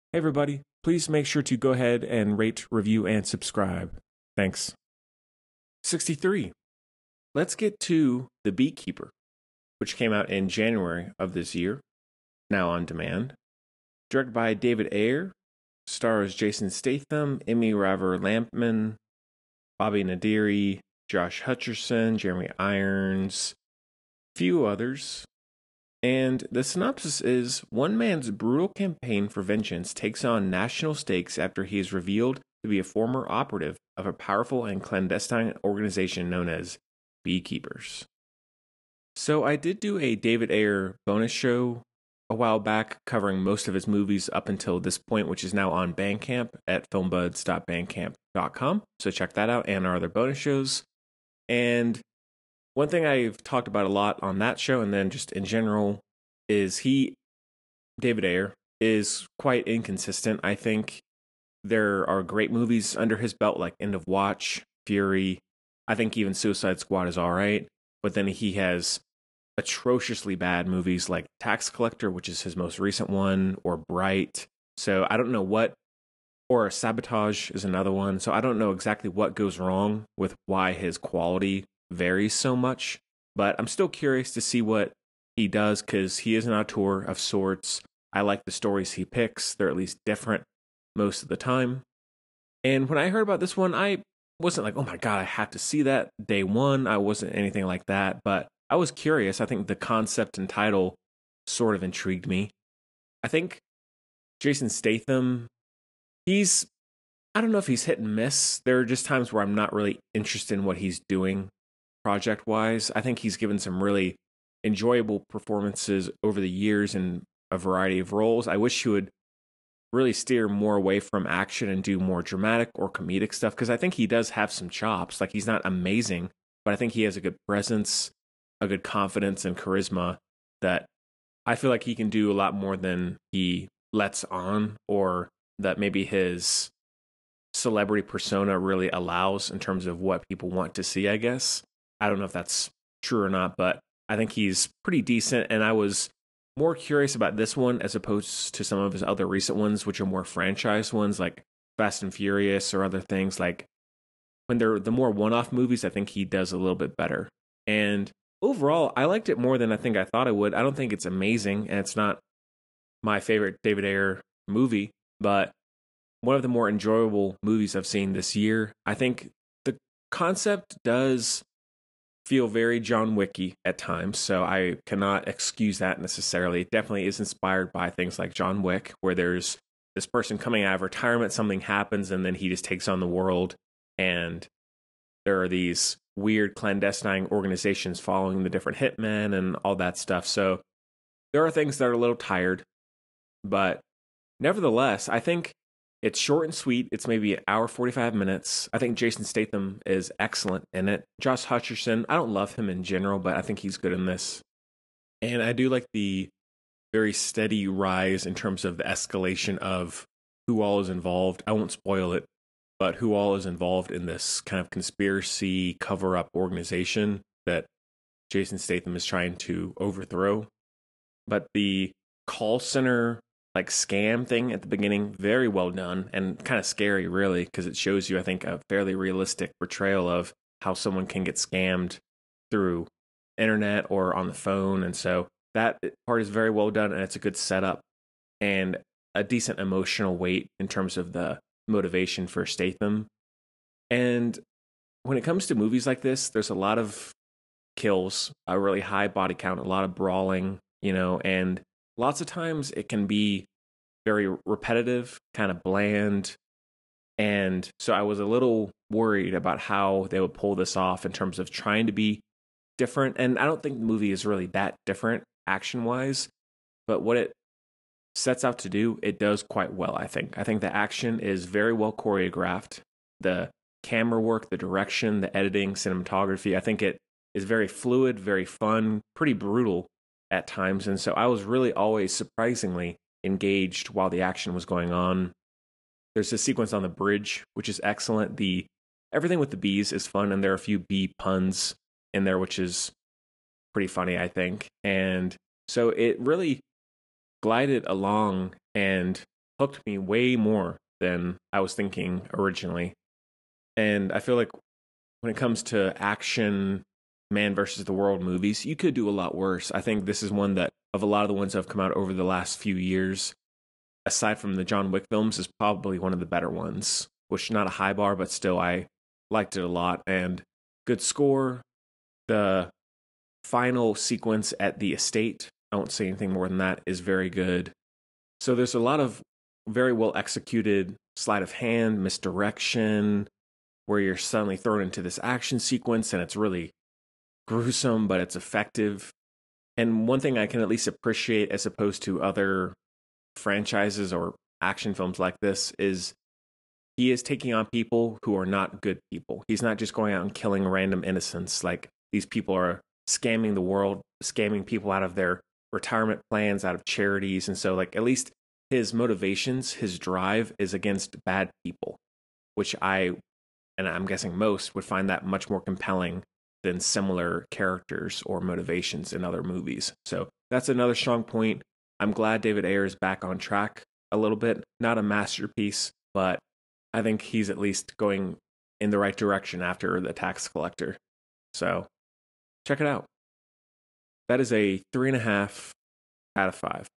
Hey, everybody, please make sure to go ahead and rate, review, and subscribe. Thanks. 63. Let's get to The Beekeeper, which came out in January of this year, now on demand. Directed by David Ayer, stars Jason Statham, Emmy Raver Lampman, Bobby Nadiri, Josh Hutcherson, Jeremy Irons, few others. And the synopsis is one man's brutal campaign for vengeance takes on national stakes after he is revealed to be a former operative of a powerful and clandestine organization known as Beekeepers. So I did do a David Ayer bonus show a while back covering most of his movies up until this point, which is now on Bandcamp at filmbuds.bandcamp.com. So check that out and our other bonus shows. And one thing I've talked about a lot on that show and then just in general is David Ayer, is quite inconsistent. I think there are great movies under his belt like End of Watch, Fury. I think even Suicide Squad is all right. But then he has atrociously bad movies like Tax Collector, which is his most recent one, or Bright. So I don't know or Sabotage is another one. So I don't know exactly what goes wrong with why his quality varies so much. But I'm still curious to see what he does because he is an auteur of sorts. I like the stories he picks. They're at least different most of the time. And when I heard about this one, I wasn't like, oh my God, I have to see that day one. I wasn't anything like that, but I was curious. I think the concept and title sort of intrigued me. I think Jason Statham, I don't know if he's hit and miss. There are just times where I'm not really interested in what he's doing project wise. I think he's given some really enjoyable performances over the years in a variety of roles. I wish he would really steer more away from action and do more dramatic or comedic stuff because I think he does have some chops. Like he's not amazing, but I think he has a good presence, a good confidence and charisma that I feel like he can do a lot more than he lets on or that maybe his celebrity persona really allows in terms of what people want to see, I guess. I don't know if that's true or not, but I think he's pretty decent. And I was more curious about this one as opposed to some of his other recent ones, which are more franchise ones like Fast and Furious or other things. Like when they're the more one off movies, I think he does a little bit better. And overall, I liked it more than I think I thought I would. I don't think it's amazing, and it's not my favorite David Ayer movie, but one of the more enjoyable movies I've seen this year. I think the concept does feel very John Wicky at times, so I cannot excuse that necessarily. It definitely is inspired by things like John Wick, where there's this person coming out of retirement, something happens, and then he just takes on the world, and there are these weird clandestine organizations following the different hitmen and all that stuff. So there are things that are a little tired, but nevertheless, I think it's short and sweet. It's maybe an hour, 45 minutes. I think Jason Statham is excellent in it. Josh Hutcherson, I don't love him in general, but I think he's good in this. And I do like the very steady rise in terms of the escalation of who all is involved. I won't spoil it, but who all is involved in this kind of conspiracy cover up organization that Jason Statham is trying to overthrow. But the call center like scam thing at the beginning, very well done and kind of scary, really, because it shows you, I think, a fairly realistic portrayal of how someone can get scammed through internet or on the phone. And so that part is very well done, and it's a good setup and a decent emotional weight in terms of the motivation for Statham. And when it comes to movies like this, there's a lot of kills, a really high body count, a lot of brawling, and lots of times it can be very repetitive, kind of bland. And so I was a little worried about how they would pull this off in terms of trying to be different. And I don't think the movie is really that different action wise, but what it sets out to do, it does quite well, I think. I think the action is very well choreographed. The camera work, the direction, the editing, cinematography, I think it is very fluid, very fun, pretty brutal at times. And so I was really always surprisingly engaged while the action was going on. There's a sequence on the bridge, which is excellent. Everything with the bees is fun, and there are a few bee puns in there, which is pretty funny, I think. And so it really glided along, and hooked me way more than I was thinking originally. And I feel like when it comes to action, man versus the world movies, you could do a lot worse. I think this is one that, of a lot of the ones that have come out over the last few years, aside from the John Wick films, is probably one of the better ones. Which, not a high bar, but still, I liked it a lot. And good score. The final sequence at the estate, I won't say anything more than that, is very good. So there's a lot of very well executed sleight of hand, misdirection, where you're suddenly thrown into this action sequence and it's really gruesome, but it's effective. And one thing I can at least appreciate as opposed to other franchises or action films like this is he is taking on people who are not good people. He's not just going out and killing random innocents. Like, these people are scamming the world, scamming people out of their retirement plans, out of charities. And so, like, at least his motivations, his drive is against bad people, which and I'm guessing most would find that much more compelling than similar characters or motivations in other movies. So that's another strong point. I'm glad David Ayer is back on track a little bit. Not a masterpiece, but I think he's at least going in the right direction after The Tax Collector. So check it out. That is a 3.5 out of 5.